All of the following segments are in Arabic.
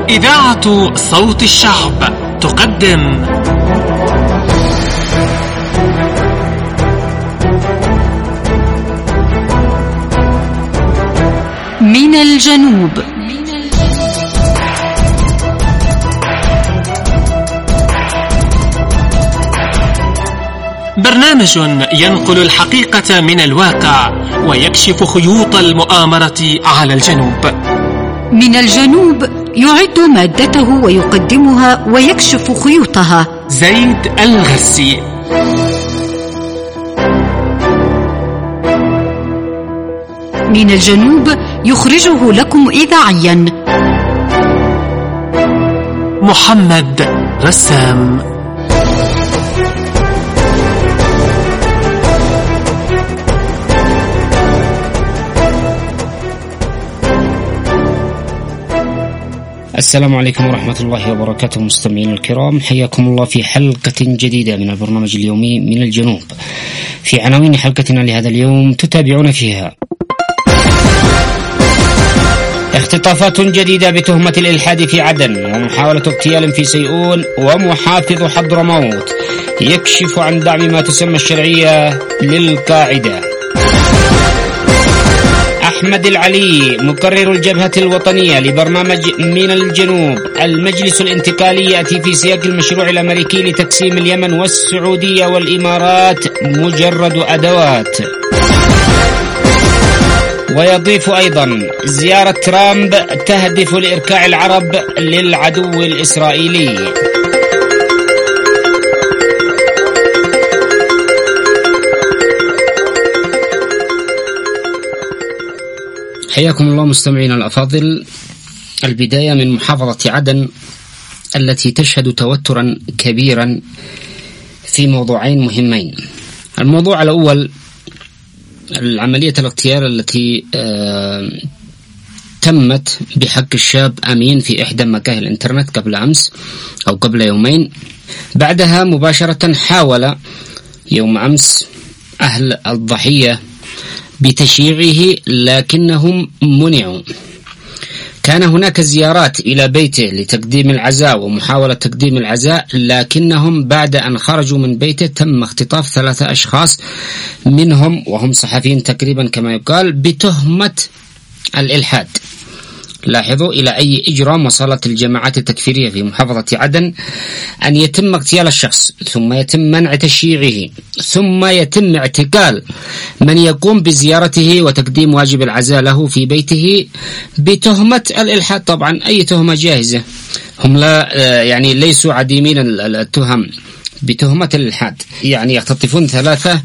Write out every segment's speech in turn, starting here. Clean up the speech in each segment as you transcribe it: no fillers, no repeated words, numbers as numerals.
إذاعة صوت الشعب تقدم من الجنوب. برنامج ينقل الحقيقة من الواقع ويكشف خيوط المؤامرة على الجنوب. من الجنوب يعد مادته ويقدمها ويكشف خيوطها زيد الغسي. من الجنوب يخرجه لكم إذاعيا محمد رسام. السلام عليكم ورحمة الله وبركاته. مستمعين الكرام، حياكم الله في حلقة جديدة من البرنامج اليومي من الجنوب. في عناوين حلقتنا لهذا اليوم تتابعون فيها: اختطافات جديدة بتهمة الإلحاد في عدن، ومحاولة اغتيال في سيئون، ومحافظ حضرموت يكشف عن دعم ما تسمى الشرعية للقاعدة. أحمد العلي مقرر الجبهة الوطنية لبرنامج من الجنوب. المجلس الانتقالي يأتي في سياق المشروع الأمريكي لتقسيم اليمن والسعودية والإمارات مجرد أدوات. ويضيف أيضا: زيارة ترامب تهدف لإركاع العرب للعدو الإسرائيلي. حياكم الله مستمعينا الأفاضل. البداية من محافظة عدن التي تشهد توترا كبيرا في موضوعين مهمين. الموضوع الأول العملية الاغتيال التي تمت بحق الشاب أمين في إحدى مقاهي الإنترنت قبل أمس أو قبل يومين. بعدها مباشرة حاول يوم أمس أهل الضحية بتشييعه لكنهم منعوا. كان هناك زيارات إلى بيته لتقديم العزاء ومحاولة تقديم العزاء، لكنهم بعد أن خرجوا من بيته تم اختطاف 3 أشخاص منهم وهم صحفيين تقريبا كما يقال بتهمة الإلحاد. لاحظوا إلى أي إجرام وصلت الجماعات التكفيرية في محافظة عدن: أن يتم اغتيال الشخص، ثم يتم منع تشييعه، ثم يتم اعتقال من يقوم بزيارته وتقديم واجب العزاء له في بيته بتهمة الإلحاد. طبعا أي تهمة جاهزة، هم لا يعني ليسوا عديمين التهم بتهمة الإلحاد. يعني يختطفون 3،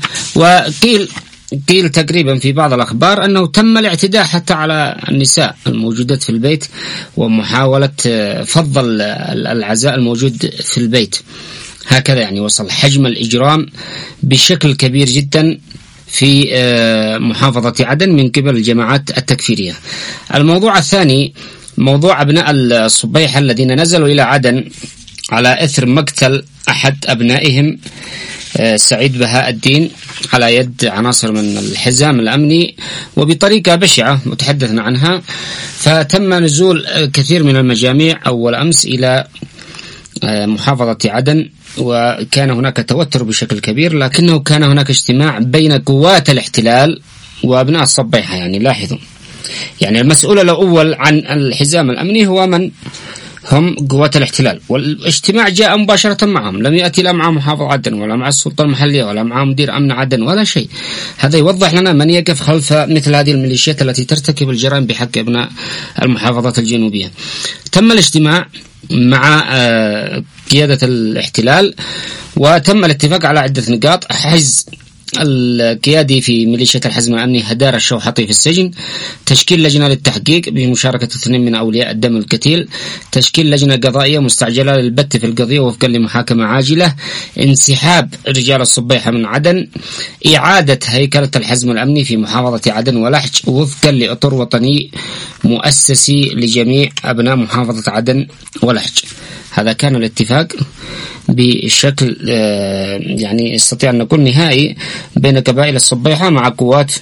وقيل تقريبا في بعض الأخبار أنه تم الاعتداء حتى على النساء الموجودات في البيت ومحاولة فض العزاء الموجود في البيت. هكذا يعني وصل حجم الإجرام بشكل كبير جدا في محافظة عدن من قبل الجماعات التكفيرية. الموضوع الثاني موضوع أبناء الصبيحة الذين نزلوا إلى عدن على إثر مقتل أحد أبنائهم سعيد بهاء الدين على يد عناصر من الحزام الأمني وبطريقة بشعة وتحدثنا عنها. فتم نزول كثير من المجاميع أول أمس إلى محافظة عدن، وكان هناك توتر بشكل كبير، لكنه كان هناك اجتماع بين قوات الاحتلال وأبناء الصبيحة. يعني لاحظوا، يعني المسؤول الأول عن الحزام الأمني هو من هم قوات الاحتلال، والاجتماع جاء مباشرة معهم، لم يأتي لا مع محافظ عدن ولا مع السلطة المحلية ولا مع مدير أمن عدن ولا شيء. هذا يوضح لنا من يقف خلف مثل هذه الميليشيات التي ترتكب الجرائم بحق أبناء المحافظات الجنوبية. تم الاجتماع مع قيادة الاحتلال وتم الاتفاق على عدة نقاط: حجز القيادي في ميليشيا الحزم الأمني هدار الشوحطي في السجن، تشكيل لجنة للتحقيق بمشاركة 2 من أولياء الدم القتيل، تشكيل لجنة قضائية مستعجلة للبت في القضية وفقا لمحاكمة عاجلة، انسحاب رجال الصبيحة من عدن، إعادة هيكلة الحزم الأمني في محافظة عدن ولحج وفقا لإطار وطني مؤسسي لجميع أبناء محافظة عدن ولحج. هذا كان الاتفاق بشكل يعني استطيع أن نقول نهائي بين قبائل الصبيحة مع قوات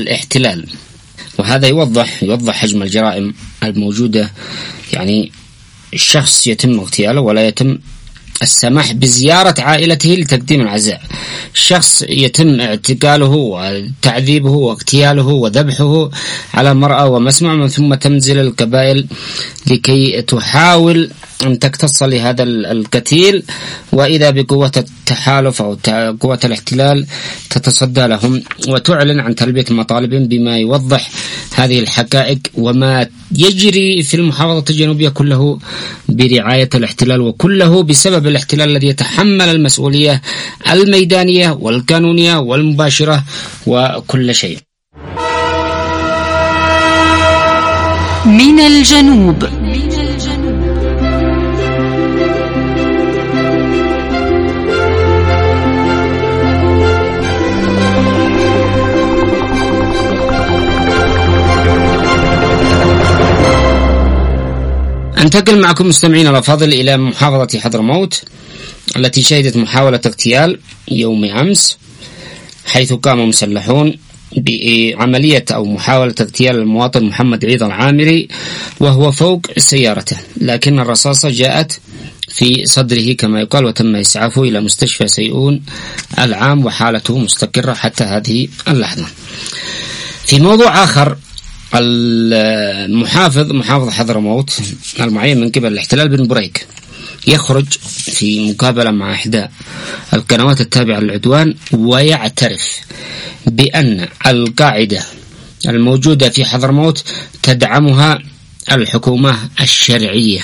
الاحتلال. وهذا يوضح حجم الجرائم الموجودة يعني الشخص يتم اغتياله ولا يتم السماح بزيارة عائلته لتقديم العزاء. الشخص يتم اعتقاله وتعذيبه واغتياله وذبحه على مرأى ومسمع، من ثم تنزل القبائل لكي تحاول أن تقتص لهذا القتيل، وإذا بقوة التحالف أو قوة الاحتلال تتصدى لهم وتعلن عن تلبية مطالبهم بما يوضح هذه الحقائق وما يجري في المحافظة الجنوبية كله برعاية الاحتلال، وكله بسبب الاحتلال الذي يتحمل المسؤولية الميدانية والقانونية والمباشرة وكل شيء. من الجنوب. أنتقل معكم مستمعين الأفاضل إلى محافظة حضرموت التي شهدت محاولة اغتيال يوم أمس، حيث قام مسلحون بعملية أو محاولة اغتيال المواطن محمد عيد العامري وهو فوق سيارته، لكن الرصاصة جاءت في صدره كما يقال، وتم إسعافه إلى مستشفى سيئون العام وحالته مستقرة حتى هذه اللحظة. في موضوع آخر، محافظ حضرموت المعين من قبل الاحتلال بن بريك يخرج في مقابلة مع إحدى القنوات التابعة للعدوان ويعترف بأن القاعدة الموجودة في حضرموت تدعمها الحكومة الشرعية.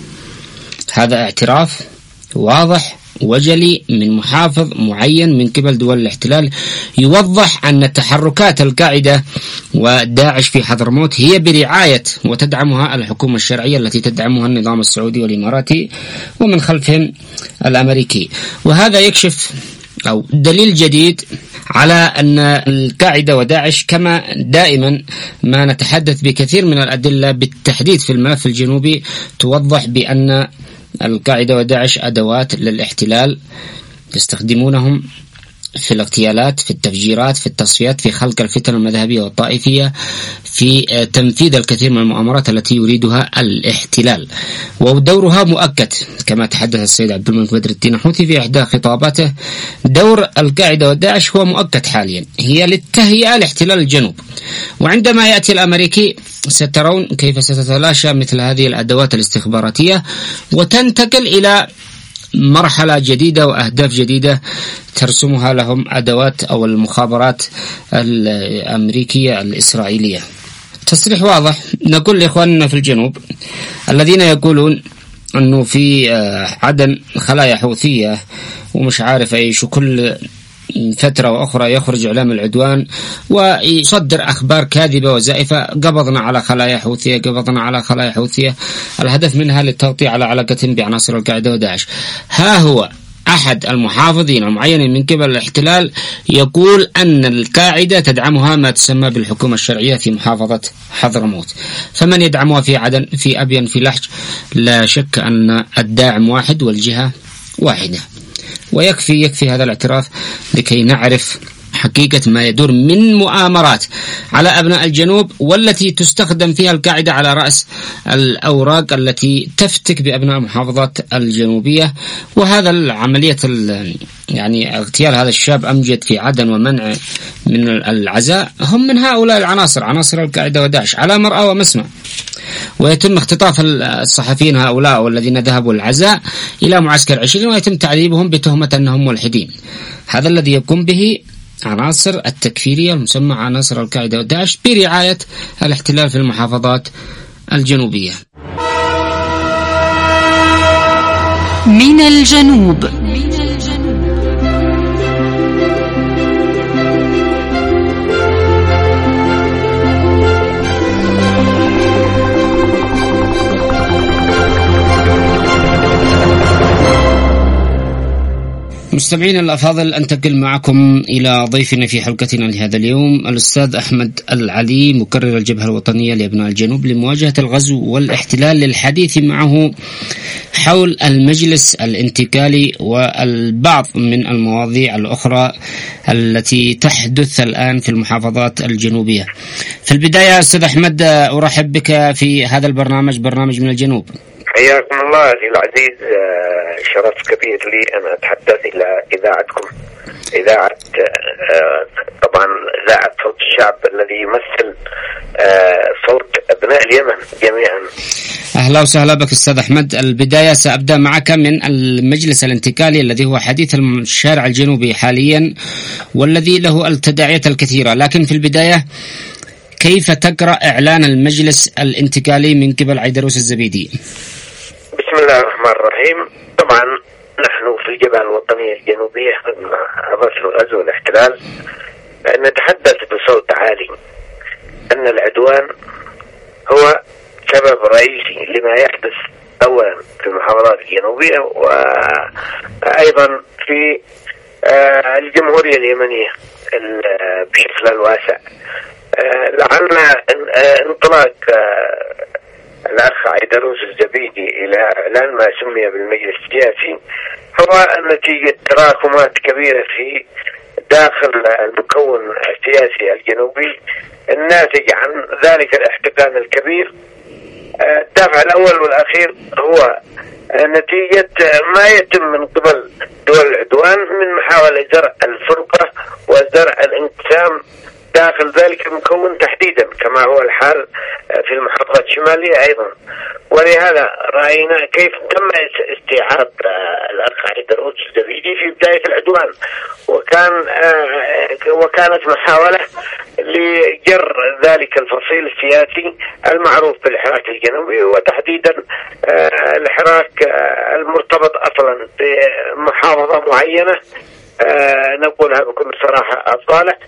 هذا اعتراف واضح وجلي من محافظ معين من قبل دول الاحتلال، يوضح أن تحركات القاعدة وداعش في حضرموت هي برعاية وتدعمها الحكومة الشرعية التي تدعمها النظام السعودي والإماراتي ومن خلفهم الأمريكي. وهذا يكشف أو دليل جديد على أن القاعدة وداعش، كما دائما ما نتحدث بكثير من الأدلة بالتحديد في الملف الجنوبي، توضح بأن القاعدة وداعش أدوات للاحتلال يستخدمونهم في الاغتيالات، في التفجيرات، في التصفيات، في خلق الفتن المذهبية والطائفية، في تنفيذ الكثير من المؤامرات التي يريدها الاحتلال. ودورها مؤكد كما تحدث السيد عبد الملك بدر الدين حوثي في إحدى خطاباته. دور القاعدة والداعش هو مؤكد حاليا، هي للتهيئة لاحتلال الجنوب، وعندما يأتي الأمريكي سترون كيف ستتلاشى مثل هذه الأدوات الاستخباراتية وتنتقل إلى مرحلة جديدة وأهداف جديدة ترسمها لهم أدوات أو المخابرات الأمريكية الإسرائيلية. تصريح واضح نقول لإخواننا في الجنوب الذين يقولون أنه في عدن خلايا حوثية ومش عارف أيش، وكل فترة وأخرى يخرج إعلام العدوان ويصدر أخبار كاذبة وزائفة، قبضنا على خلايا حوثية، قبضنا على خلايا حوثية، الهدف منها للتغطية على علاقة بعناصر القاعدة وداعش. ها هو أحد المحافظين المعينين من قبل الاحتلال يقول أن القاعدة تدعمها ما تسمى بالحكومة الشرعية في محافظة حضرموت. فمن يدعمها في عدن، في أبين، في لحج؟ لا شك أن الداعم واحد والجهة واحدة. ويكفي هذا الاعتراف لكي نعرف حقيقة ما يدور من مؤامرات على أبناء الجنوب، والتي تستخدم فيها القاعدة على رأس الأوراق التي تفتك بأبناء المحافظات الجنوبية. وهذا العملية يعني اغتيال هذا الشاب أمجد في عدن ومنع من العزاء هم من هؤلاء العناصر، عناصر القاعدة وداعش على مرأى ومسمع. ويتم اختطاف الصحفيين هؤلاء والذين ذهبوا العزاء إلى معسكر 20 ويتم تعذيبهم بتهمة أنهم ملحدين. هذا الذي يقوم به عناصر التكفيرية المسمى عناصر القاعدة وداعش برعاية الاحتلال في المحافظات الجنوبية. من الجنوب. مستمعين الأفاضل، أنتقل معكم إلى ضيفنا في حلقتنا لهذا اليوم الأستاذ أحمد العلي، مقرر الجبهة الوطنية لأبناء الجنوب لمواجهة الغزو والاحتلال، للحديث معه حول المجلس الانتقالي والبعض من المواضيع الأخرى التي تحدث الآن في المحافظات الجنوبية. في البداية أستاذ أحمد، أرحب بك في هذا البرنامج، برنامج من الجنوب. حياكم الله أخي العزيز. شرف كبير لي أن أتحدث إلى إذاعتكم، إذاعة طبعا إذاعة صوت الشعب الذي يمثل صوت أبناء اليمن جميعا. أهلا وسهلا بك أستاذ أحمد. البداية سأبدأ معك من المجلس الانتقالي الذي هو حديث الشارع الجنوبي حاليا والذي له التداعيات الكثيرة، لكن في البداية كيف تقرأ إعلان المجلس الانتقالي من قبل عيدروس الزبيدي؟ بسم الله الرحمن الرحيم. طبعا نحن في الجبهة الوطنية الجنوبية عبر الغزو والاحتلال نتحدث بصوت عالي أن العدوان هو سبب رئيسي لما يحدث أولا في المحافظات الجنوبية وأيضا في الجمهورية اليمنية بشكل واسع. لعل انطلاق الأخ عيدروس الزبيدي إلى إعلان ما سمي بالمجلس السياسي هو نتيجة تراكمات كبيرة في داخل المكون السياسي الجنوبي الناتج عن ذلك الاحتقان الكبير. الدافع الأول والأخير هو نتيجة ما يتم من قبل دول العدوان من محاولة زرع الفرقة وزرع الانقسام داخل ذلك المكون تحديدا كما هو الحال في المحافظات الشمالية أيضا. ولهذا رأينا كيف تم استيعاب الأخ عيدروس الزبيدي في بداية العدوان، وكانت محاولة لجر ذلك الفصيل السياسي المعروف بالحراك الجنوبي، وتحديدا الحراك المرتبط أصلا بمحافظة معينة نقولها بكل صراحة الصالح،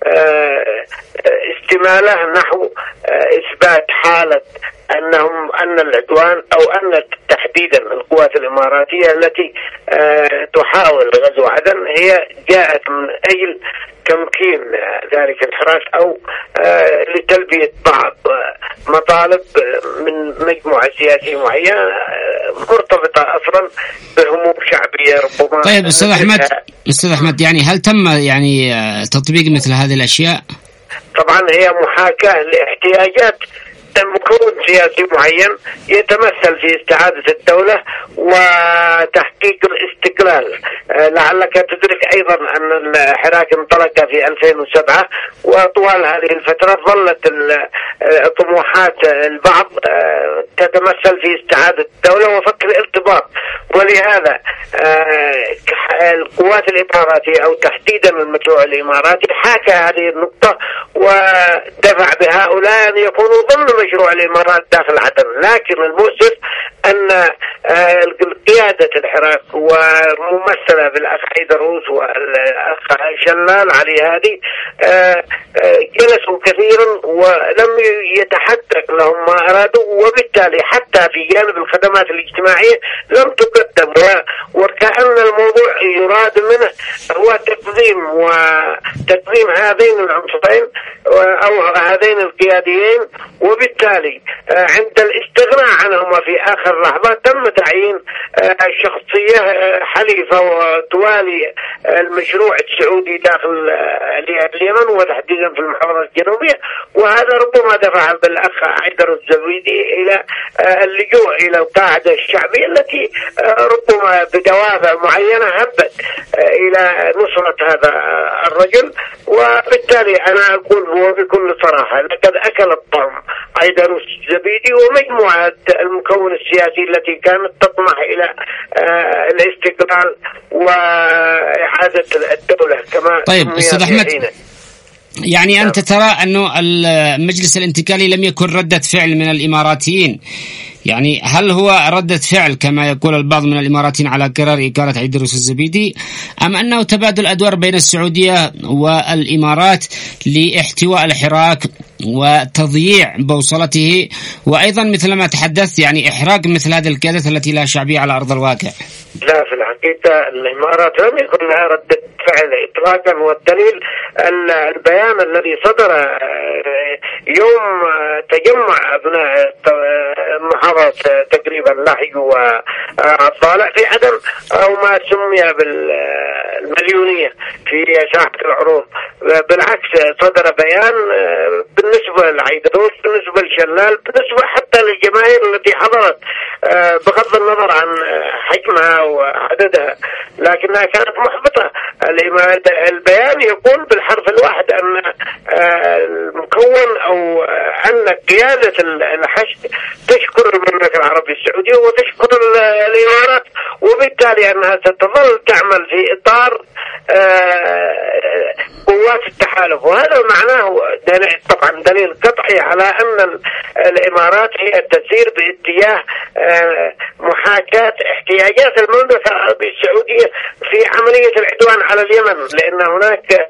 استماله نحو إثبات حالة أن العدوان أو أن تحديدا القوات الإماراتية التي تحاول غزو عدن هي جاءت من أجل تمكين ذلك الحراك أو لتلبية بعض مطالب من مجموعة سياسية معينة مرتبطة أصلا بهموم شعبية ربما. طيب أستاذ أحمد يعني هل تم يعني تطبيق مثل هذه الأشياء؟ طبعا هي محاكاة لاحتياجات مكون سياسي معين يتمثل في استعادة الدولة وتحقيق الاستقلال. لعلك تدرك أيضا أن الحراك انطلق في 2007 وطوال هذه الفترة ظلت طموحات البعض تتمثل في استعادة الدولة وفك الارتباط. ولهذا القوات الإماراتية أو تحديدا المشروع الإماراتي حاكى هذه النقطة ودفع بهؤلاء أن يكونوا ضمن مشروع الإمارات داخل عدن. لكن المؤسف أن قيادة الحراك وممثلة بالأخ عيدروس والأخ شلال علي هادي جلسوا كثيرا ولم يتحقق لهم ما أرادوا، وبالتالي حتى في جانب الخدمات الاجتماعية لم تقدم، وكأن الموضوع يراد منه هو تقديم هذين العنصرين أو هذين القياديين، وبالتالي عند الاستغناء عنهما في آخر لحظة تم تعيين شخصية حليفة وتوالي المشروع السعودي داخل اليمن وتحديدا في المحافظة الجنوبية. وهذا ربما دفع بالأخ عيدروس الزبيدي إلى اللجوء إلى القاعدة الشعبية التي ربما بدوافع معينة هبت إلى نصرة هذا الرجل. وبالتالي أنا أقول بكل صراحة لقد أكل الطعم عيدروس الزبيدي ومجموعة المكون السياسي التي كانت تطمح إلى الاستقلال وإعادة الدولة كما. طيب أستاذ أحمد، يعني أنت ترى أنه المجلس الانتقالي لم يكن ردة فعل من الإماراتيين، يعني هل هو ردة فعل كما يقول البعض من الإماراتيين على قرار إقالة عيدروس الزبيدي، أم أنه تبادل أدوار بين السعودية والإمارات لاحتواء الحراك وتضييع بوصلته، وأيضا مثل ما تحدثت يعني إحراق مثل هذه القيادات التي لا شعبية على أرض الواقع؟ لا، في الحقيقة الإمارات لم يكن لها ردة فعل إطلاقا، والدليل البيان الذي صدر يوم تجمع أبناء محافظة تقريبا لحج والطالع في عدن أو ما سمي بالمليونية في ساحة العروض. بالعكس صدر بيان بالنسبة لعيدروس، بالنسبة لشلال، بالنسبة حتى الجماهير التي حضرت بغض النظر عن حجمها وعددها، لكنها كانت محبطة. البيان يقول بالحرف الواحد أن المكون أو أن قيادة الحشد تشكر المملكة العربية السعودية وتشكر الإمارات، وبالتالي أنها ستظل تعمل في إطار قوات التحالف. وهذا معناه طبعا دليل قطعي على أن الإمارات هي تسير باتجاه محاكاة احتياجات المملكة العربية السعودية في عملية العدوان على اليمن، لأن هناك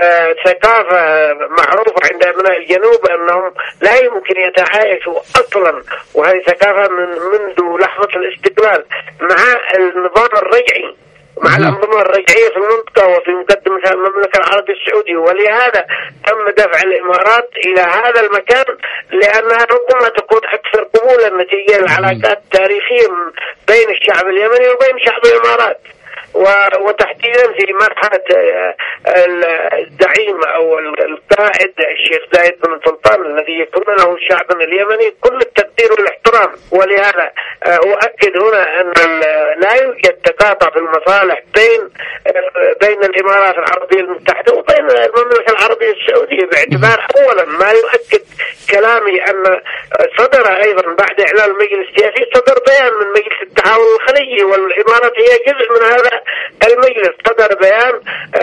ثقافة معروفة عند أبناء الجنوب أنهم لا يمكن يتعايشوا أصلا، وهي ثقافة منذ لحظة الاستقلال مع النظام الرجعي، مع الأنظمة الرجعية في المنطقة وفي مقدمة المملكة العربية السعودية. ولهذا تم دفع الإمارات إلى هذا المكان، لأنها ربما تكون أكثر قبولا نتيجة العلاقات التاريخية بين الشعب اليمني وبين شعب الإمارات، وتحديدا في مرحلة الزعيم أو القائد الشيخ زايد بن سلطان الذي يكون له الشعب اليمني كل التقدير والاحترام. ولهذا أؤكد هنا أن لا يوجد تقاطع في المصالح بين الإمارات العربية المتحدة وبين المملكة العربية السعودية، باعتبار أولا ما يؤكد كلامي أن صدر أيضا بعد إعلان المجلس السياسي صدر بيان من مجلس التعاون الخليجي، والإمارات هي جزء من هذا المجلس. صدر بيان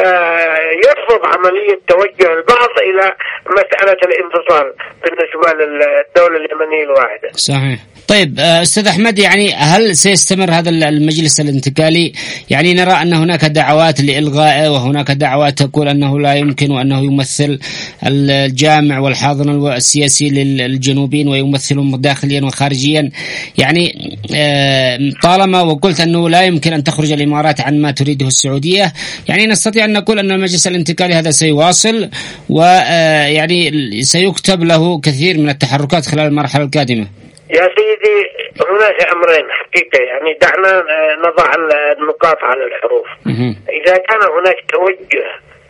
يرفض عملية توجه البعض إلى مسألة الانفصال بالنسبة للدولة اليمنية الواحدة. صحيح. طيب أستاذ أحمد، يعني هل سيستمر هذا المجلس الانتقالي؟ يعني نرى أن هناك دعوات لإلغائه، وهناك دعوات تقول أنه لا يمكن وأنه يمثل الجامع والحاضن السياسي للجنوبين ويمثلهم داخليا وخارجيا. يعني طالما وقلت أنه لا يمكن أن تخرج الإمارات عن ما تريده السعودية، يعني نستطيع أن نقول أن المجلس الانتقالي هذا سيواصل، ويعني سيكتب له كثير من التحركات خلال المرحلة القادمة. يا سيدي، هناك أمرين حقيقة، يعني دعنا نضع النقاط على الحروف. إذا كان هناك توجه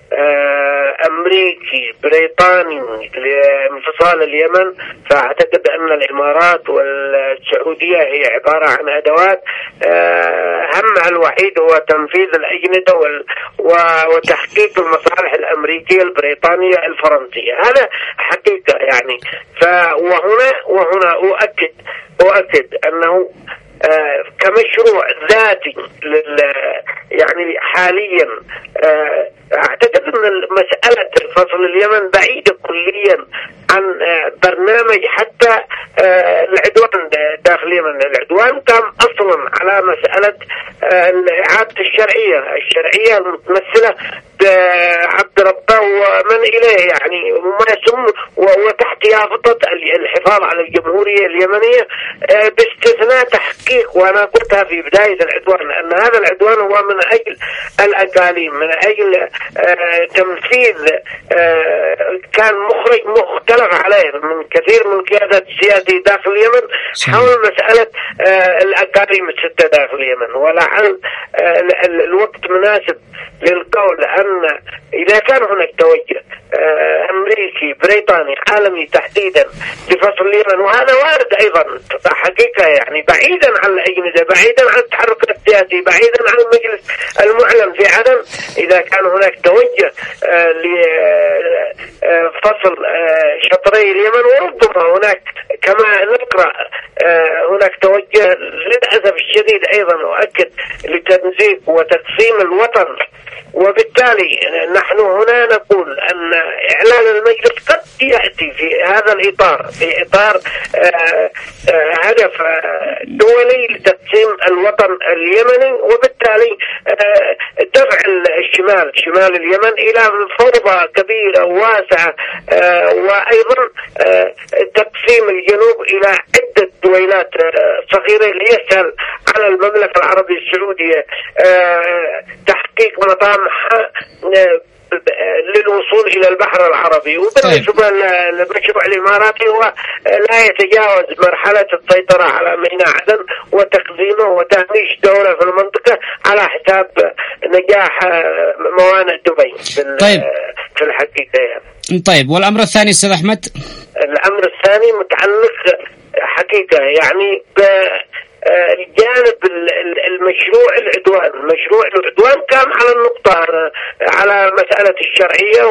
أمريكي بريطاني لانفصال اليمن، فأعتقد أن الإمارات والسعودية هي عبارة عن أدوات همها الوحيد هو تنفيذ الأجندة وتحقيق المصالح الأمريكية البريطانية الفرنسية. هذا حقيقة يعني. وهنا أؤكد أنه كمشروع ذاتي يعني حاليا أعتقد أن مسألة فصل اليمن بعيدة كليا عن برنامج حتى العدوان داخل اليمن. العدوان كان أصلا على مسألة إعادة الشرعية المتمثلة بعبد ربه ومن إليه، يعني وما يسمى وتحت يافطة الحفاظ على الجمهورية اليمنية باستثناء تحقيق، وأنا قلتها في بداية العدوان أن هذا العدوان هو من أجل الأقاليم، من أجل تنفيذ كان مختلف عليه من كثير من القيادات السياسية داخل اليمن حول مسألة الأقاليم الستة داخل اليمن. ولعل الوقت مناسب للقول أن إذا كان هناك توجه أمريكي بريطاني عالمي تحديدا لفصل اليمن، وهذا وارد أيضا حقيقة، يعني بعيدا عن الأجندة، بعيدا عن التحرك السياسي، بعيدا عن المجلس المعلن في عدن، إذا كان هناك توجه لفصل شطري اليمن، وربما هناك كما نقرأ هناك توجه للأسف الشديد أيضا أؤكد لتمزيق وتقسيم الوطن. وبالتالي نحن هنا نقول أن إعلان المجلس قد يأتي في هذا الإطار، في إطار هدف دولي لتقسيم الوطن اليمني، وبالتالي دفع شمال اليمن إلى فوضى كبيرة واسعة، وأيضا تقسيم الجنوب إلى عدة دويلات صغيرة ليسهل على المملكة العربية السعودية تحقيق مطامحها للوصول إلى البحر العربي. وبالنسبة للمشروع الإماراتي هو لا يتجاوز مرحلة السيطرة على ميناء عدن وتخزينه وتهميش دولة في المنطقة على حساب نجاح موانئ دبي في الحقيقة يعني. طيب، والأمر الثاني أستاذ أحمد؟ الأمر الثاني متعلق حقيقة يعني الجانب المشروع العدوان كان على النقطة على مسألة الشرعية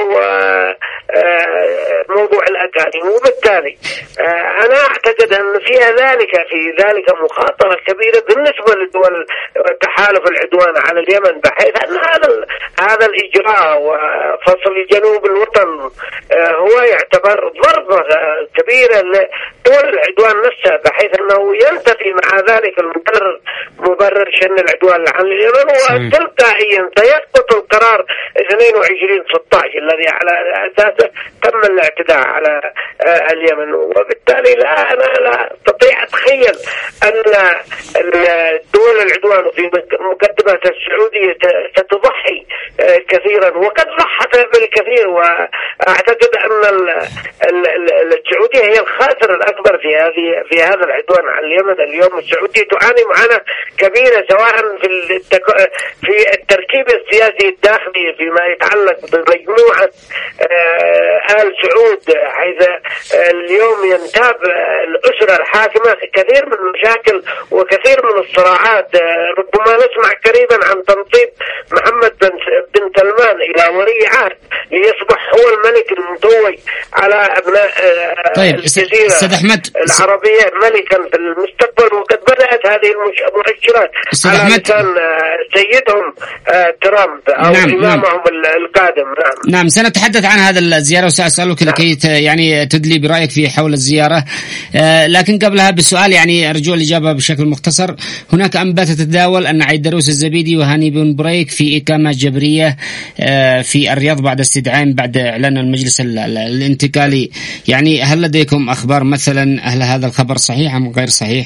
وموضوع الأكاذيب، وبالتالي أنا أعتقد أن في ذلك مخاطرة كبيرة بالنسبة لدول تحالف العدوان على اليمن، بحيث أن هذا الإجراء وفصل جنوب الوطن هو يعتبر ضربة كبيرة لدول العدوان نفسها، بحيث أنه ينتفي مع ذلك مبرر شن العدوان عن اليمن، وتلقائيا سيسقط القرار 22/16 الذي على أساسه تم الاعتداء على اليمن. وبالتالي أنا لا أستطيع أتخيل أن دول العدوان في مقدمة السعودية ستضحي كثيرا، وقد ضحت بالكثير، وأعتقد أن السعودية هي الخاسر الأكبر في هذا العدوان على اليمن. اليوم السعودية تعاني معاناة كبيرة سواء في التركيب السياسي الداخلي فيما يتعلق بمجموعة آل سعود، حيث اليوم ينتاب الأسرة الحاكمة كثير من المشاكل وكثير من الصراعات. ربما نسمع قريبا عن تنصيب محمد بن سلمان إلى ولي عهد ليصبح هو الملك المتوج على أبناء الجزيرة العربية ملكا في المستقبل، وقد بدأت هذه المؤشرات على لسان سيدهم ترامب أو إمامهم القادم. نعم سنتحدث عن هذا الزيارة وسأسألك لكي يعني تدلي برأيك في حول الزيارة، لكن قبلها بالسؤال يعني أرجو الإجابة بشكل مختصر. هناك أنباء تتداول أن عيدروس الزبيدي وهاني بن بريك في إقامة جبرية في الرياض بعد استدعائهم بعد إعلان المجلس الانتقالي، يعني هل لديكم أخبار مثلا هل هذا الخبر صحيح أم غير صحيح؟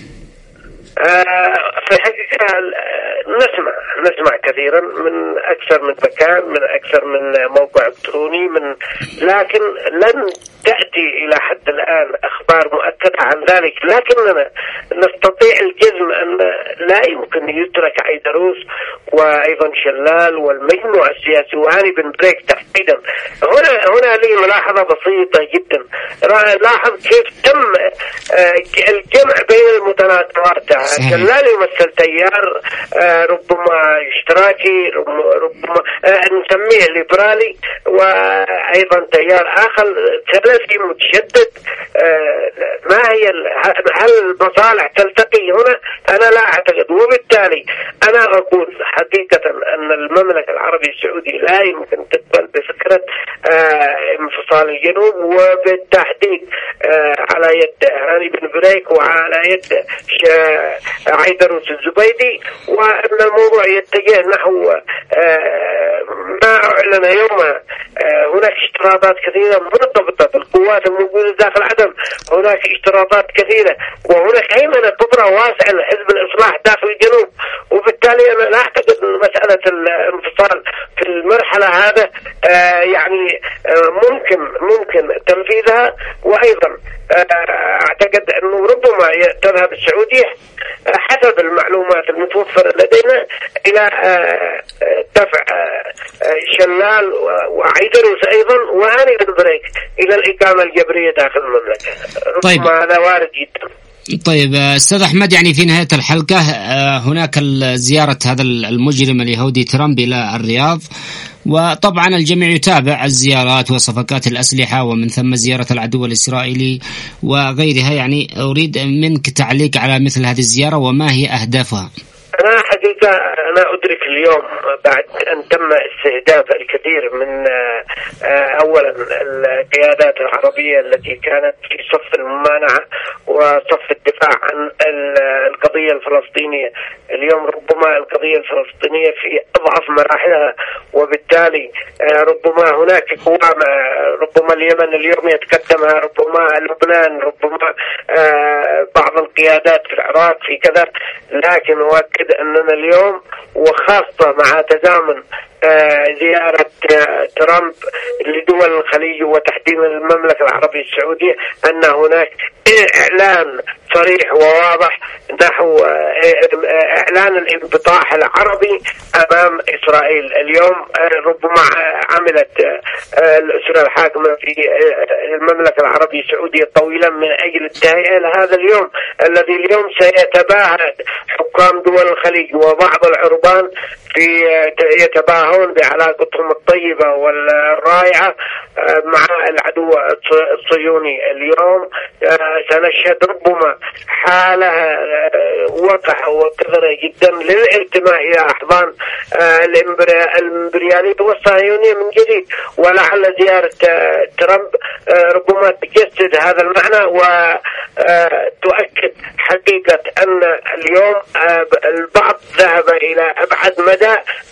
في الحقيقة نسمع كثيرا من أكثر من مكان، من أكثر من موقع إلكتروني، لكن لن تأتي إلى حد الآن أخبار مؤكدة عن ذلك. لكننا نستطيع الجزم أن لا يمكن يترك عيدروس وأيضا شلال والمجموعة السياسي وهاني بن بريك تحديدا. هنا لي ملاحظة بسيطة جدا. لاحظ كيف تم الجمع بين المتناقضات. شلال يمثل تيار ربما اشتراكي، ربما نسميه ليبرالي، وأيضا تيار آخر ثلاثي متشدد. ما هي هل المصالح تلتقي هنا؟ أنا لا أعتقد. وبالتالي أنا أقول حقيقة أن المملكة العربية السعودية لا يمكن تقبل بفكرة انفصال الجنوب، وبالتحديد على يد هاني بن بريك وعلى يد عيدروس الزبيدي، وأن الموضوع يتجه نحو ما أعلن يومها. هناك اشتراطات كثيرة مرتبطة بالقوات الموجودة داخل عدن، هناك اشتراطات كثيرة، وهناك هيمنة كبرى واسعة لحزب الإصلاح داخل الجنوب. وبالتالي أنا لا أعتقد أن مسألة الانفصال في المرحلة هذا يعني ممكن تنفيذها. وأيضا أعتقد أنه ربما تذهب السعودية حسب المعلومات المتوفرة لدينا إلى دفع شلال وعيدروس أيضا وهاني بن بريك إلى الإقامة الجبرية داخل المملكة. ربما هذا وارد جدا. طيب أستاذ أحمد، يعني في نهاية الحلقة هناك زيارة هذا المجرم اليهودي ترامب إلى الرياض، وطبعا الجميع يتابع الزيارات وصفقات الأسلحة ومن ثم زيارة العدو الإسرائيلي وغيرها. يعني أريد منك تعليق على مثل هذه الزيارة وما هي أهدافها. أنا حقيقة أدرك اليوم بعد أن تم استهداف الكثير من أولا القيادات العربية التي كانت في صف الممانعة وصف الدفاع عن القضية الفلسطينية. اليوم ربما القضية الفلسطينية في أضعف مراحلها، وبالتالي ربما هناك قوام، ربما اليمن اليوم يتقدمها، ربما لبنان، ربما بعض القيادات في العراق في كذا. لكن أؤكد أننا اليوم وخاصة مع تزامن زيارة ترامب لدول الخليج وتحديدا المملكة العربية السعودية أن هناك إعلان صريح وواضح نحو إعلان الانبطاح العربي أمام إسرائيل. اليوم ربما عملت الأسرة الحاكمة في المملكة العربية السعودية طويلا من أجل التهيئة لهذا اليوم الذي اليوم سيتباهى حكام دول الخليج وبعض العربان يتباهون بعلاقتهم الطيبة والرائعة مع العدو الصهيوني. اليوم سنشهد ربما حالة وقع وكثرة جدا للانتماء إلى أحضان الإمبريالية والصهيونية من جديد، ولعل زيارة ترامب ربما تجسد هذا المعنى وتؤكد حقيقة أن اليوم البعض ذهب إلى أبعد مدى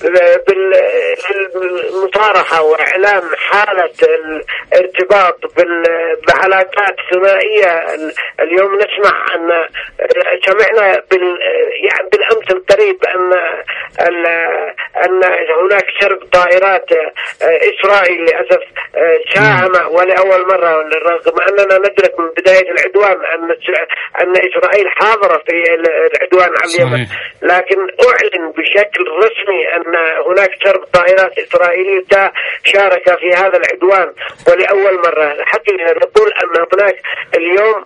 بالمصارحة وإعلام حالة الارتباط بعلاقات ثنائية. اليوم نسمع أن سمعنا يعني بالأمس القريب أن هناك سرب طائرات إسرائيل للأسف ساهم ولأول مرة، رغم أننا ندرك من بداية العدوان أن إسرائيل حاضرة في العدوان على اليمن، لكن أعلن بشكل رسمي أن هناك سرب طائرات إسرائيلية شارك في هذا العدوان ولأول مرة. حقيقة نقول أن هناك اليوم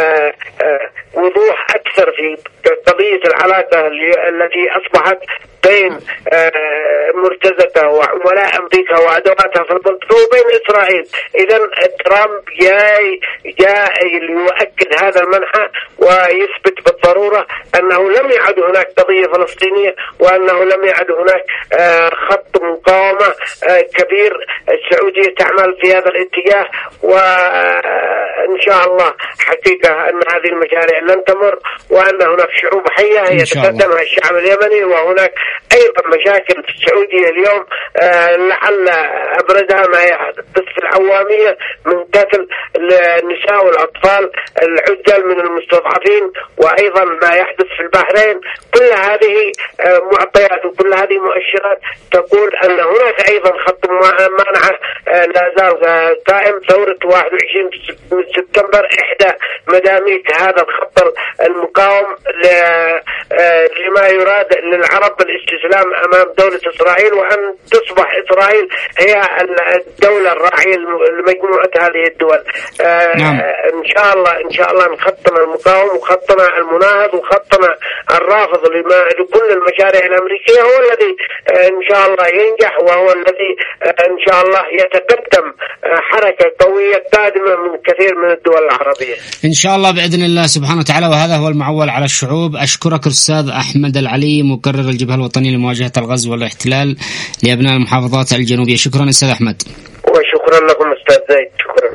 وضوح أكثر في قضية العلاقة التي أصبحت بين مرتزقة وعملاء أمريكا وأدواتها في المنطقة وبين إسرائيل. إذا ترامب جاء ليؤكد هذا المنحى ويثبت بالضرورة أنه لم يعد هناك قضية فلسطينية وأنه لم يعد هناك خط مقاومة كبير. السعودية تعمل في هذا الاتجاه، وإن شاء الله حقيقة أن هذه المشاريع لن تمر وأن هناك شعوب حية يتقدمها الشعب اليمني، وهناك أيضا مشاكل في السعودية اليوم لعل أبرزها ما يحدث في العوامية من قتل النساء والأطفال العزل من المستضعفين، وأيضا ما يحدث في البحرين. كل هذه معطيات وكل هذه مؤشرات تقول أن هناك أيضا خط منع لا زال قائم. ثورة 21 من سبتمبر إحدى مداميك هذا الخط المقاوم لما يراد للعرب بالاستسلام أمام دولة إسرائيل، وأن تصبح إسرائيل هي الدولة الراعية لمجموعة هذه الدول. نعم. إن شاء الله نخطنا المقاوم وخطنا المناهض وخطنا الرافض لكل المشاريع الأمريكية هو الذي إن شاء الله ينجح، وهو الذي إن شاء الله يتقدم حركة قوية قادمة من كثير من الدول العربية إن شاء الله بإذن الله سبحانه وتعالى. وهذا هو المعول على الشعوب. أشكرك أستاذ أحمد العلي، مقرر الجبهة الوطنية لمواجهة الغزو والاحتلال لأبناء المحافظات الجنوبية. شكرا أستاذ أحمد. وشكرا لكم أستاذ زيد. شكرا.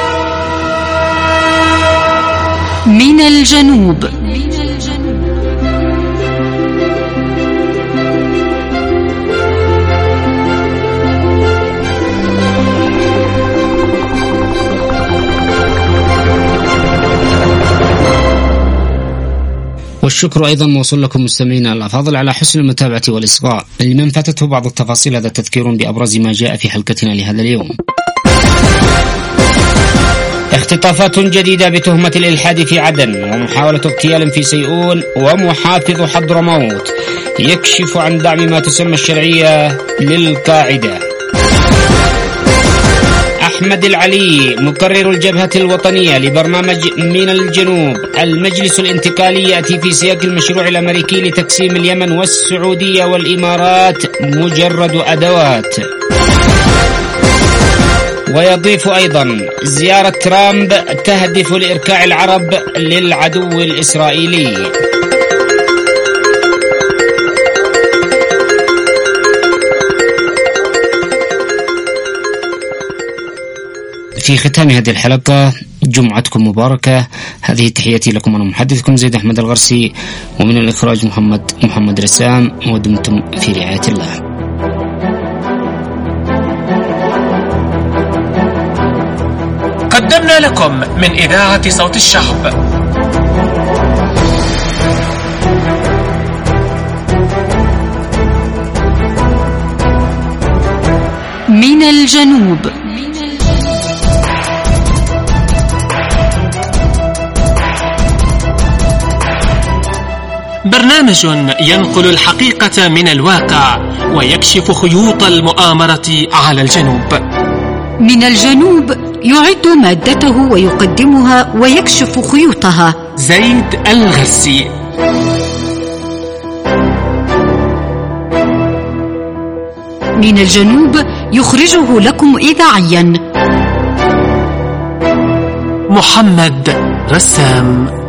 من الجنوب. والشكر أيضا موصول لكم مستمعينا الأفاضل على حسن المتابعة والإصغاء. لمن فاتته بعض التفاصيل هذا تذكير بأبرز ما جاء في حلقتنا لهذا اليوم. اختطافات جديدة بتهمة الإلحاد في عدن، ومحاولة اغتيال في سيئون، ومحافظ حضرموت يكشف عن دعم ما تسمى الشرعية للقاعدة. أحمد العلي مقرر الجبهة الوطنية لبرنامج من الجنوب. المجلس الانتقالي يأتي في سياق المشروع الأمريكي لتقسيم اليمن والسعودية والإمارات مجرد أدوات. ويضيف أيضا زيارة ترامب تهدف لإركاع العرب للعدو الإسرائيلي. في ختام هذه الحلقة جمعتكم مباركة. هذه تحياتي لكم، أنا محدثكم زيد أحمد الغرسي، ومن الإخراج محمد رسام، ودمتم في رعاية الله. قدمنا لكم من إذاعة صوت الشعب من الجنوب. برنامج ينقل الحقيقة من الواقع ويكشف خيوط المؤامرة على الجنوب. من الجنوب يعد مادته ويقدمها ويكشف خيوطها زيد الغسي. من الجنوب يخرجه لكم إذاعيا محمد رسام.